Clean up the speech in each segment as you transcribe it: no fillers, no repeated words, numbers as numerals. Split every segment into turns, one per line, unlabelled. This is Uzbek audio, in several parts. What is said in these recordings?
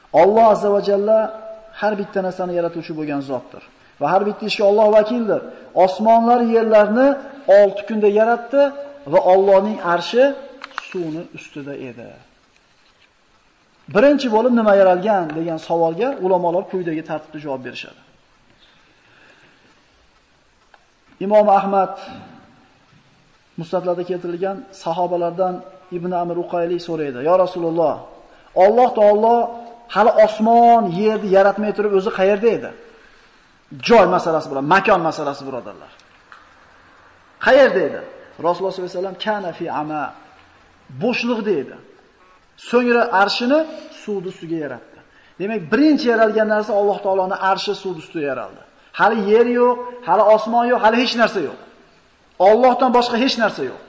Alloh azza va jalla har bitta narsani yaratuvchi bo'lgan zotdir va har bitta ishga Alloh vakildir. Osmonlar, yerlarni 6 kunda yaratdi va Allohning arshi suvning ustida edi. Birinchi bo'lib nima yaralgan degan savolga ulamolar quyidagi tartibda javob berishadi. Imom Ahmad Musnadlarda keltirilgan sahobalardan Ibn Amr Uqayli so'raydi: "Ya Rasululloh, Alloh taolo hali osmon, yerni yaratmay turib o'zi qayerda edi?" Joy masalasi bilan, makon masalasi birodarlar. Qayerda edi? Rasululloh sollallohu alayhi vasallam kana fi ama, bo'shliqda edi. So'ngra arshini suvni ustiga yaratdi. Demak, birinchi yaralgan narsa Alloh taoloning arshi suvni ustida yaraldi. Hali yer yo'q, hali osmon yo'q, hali hech narsa yo'q. Allohdan boshqa hech narsa yo'q.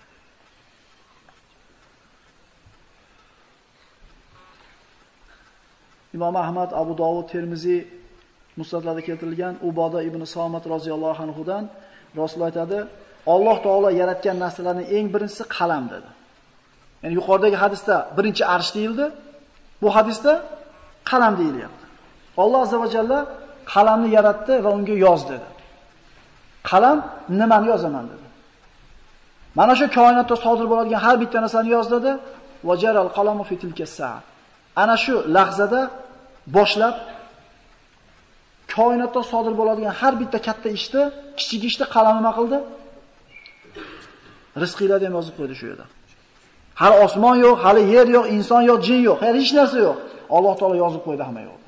Imom Ahmad, Abu Dovud, Termiziy musnadlarda keltirilgan Uboda ibn Somat roziyallohu anhu dan Rasululloh aytadi: "Alloh taolo yaratgan narsalarning eng birinchisi qalam" dedi. Ya'ni yuqoridagi hadisda birinchi arsh deyildi. Bu hadisda qalam deyilyapti. Alloh azza va jalla qalamni yaratdi va unga yoz dedi. Qalam nimani yozaman dedi. Mana shu koinotda sodir bo'ladigan har bitta narsani yoz dedi. Vajaral qalamu fi tilka sa'a. Ana shu lahzada boshlab koinotda sodir bo'ladigan har bitta katta ishni, kichik ishni qalam nima qildi? Rizqinglarni ham yozib qo'ydi shu yerda. Hali osmon yo'q, hali yer yo'q, inson yo'q, jin yo'q, hech narsa yo'q. Alloh taolo yozib qo'ydi hamma yo'qni.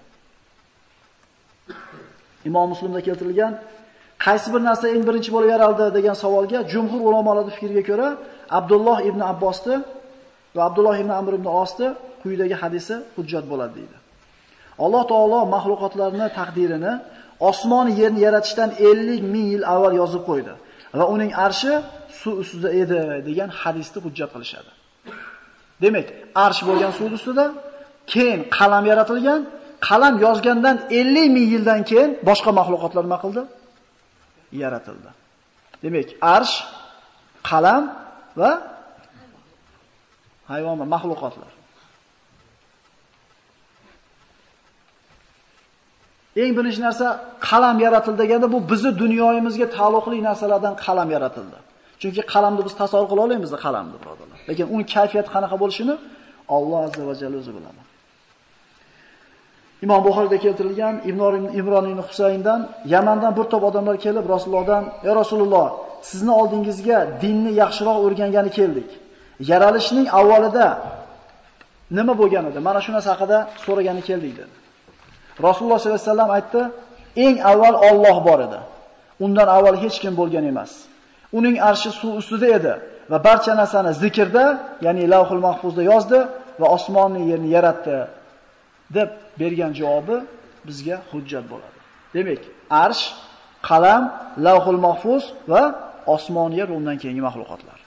Imom Muslimda keltirilgan qaysi bir narsa eng birinchi bo'lib yaraldi degan savolga jumhur ulamolarning fikriga ko'ra Abdulloh ibn Abbosni va Abdulloh ibn Amr ibn Osni quyidagi hadisi hujjat bo'ladi deydi. Alloh taolo mahluqotlarning taqdirini osmon yerni yaratishdan 50 ming yil avval yozib qo'ydi va uning arshi suv ustida edi degan hadisni hujjat qilishadi. Demak, arsh bo'lgan suv ustida, keyin qalam yaratilgan, qalam yozgandan 50 ming yildan keyin boshqa mahluqotlar nima qildi? Yaratildi. Demak, arsh, qalam va hayvonlar, mahluqotlar. Eng birinchi narsa qalam yaratildi deganda bu bizning dunyoyimizga taalluqli narsalardan qalam yaratildi. Chunki qalamni biz tasavvur qila olmaymiz qalamni, birodarlar. Lekin uning kayfiyati qanaqa bo'lishini Alloh azza va jalla o'zi biladi. Imom Buxoriyda keltirilgan Imron ibn Husayndan Yamandan bir to'p odamlar kelib Rasulullohdan: "Ey Rasululloh, sizni oldingizga dinni yaxshiroq o'rgangani keldik. Yaralishning avvalida nima bo'lgan edi? Mana shu narsa haqida so'ragani keldik" dedi. Rasululloh sollallohu alayhi vasallam aytdi: "Eng avval Alloh bor edi. Undan avval hech kim bo'lgan emas. Uning arshi suv ustida edi va barcha narsani zikrda, ya'ni Lavhul Mahfuzda yozdi va osmonni yerni yaratdi" deb bergan javobi bizga hujjat bo'ladi. Demak, arsh, qalam, Lavhul Mahfuz va osmon yer undan keyingi mahluqotlar.